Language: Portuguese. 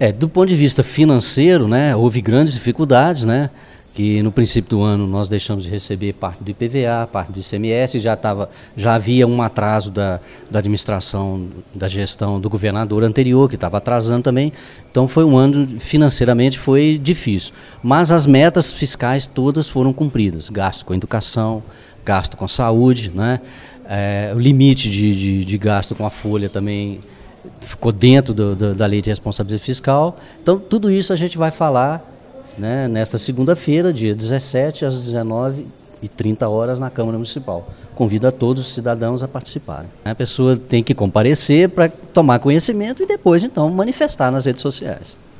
Do ponto de vista financeiro, né, houve grandes dificuldades, né, que no princípio do ano nós deixamos de receber parte do IPVA, parte do ICMS, já havia um atraso da administração, da gestão do governador anterior, que estava atrasando também, então foi um ano, financeiramente foi difícil, mas as metas fiscais todas foram cumpridas, gasto com educação, gasto com saúde, né, o limite de gasto com a folha também ficou dentro da lei de responsabilidade fiscal, então tudo isso a gente vai falar, né, nesta segunda-feira, dia 17, às 19h30 na Câmara Municipal. Convido a todos os cidadãos a participarem. A pessoa tem que comparecer para tomar conhecimento e depois, então, manifestar nas redes sociais.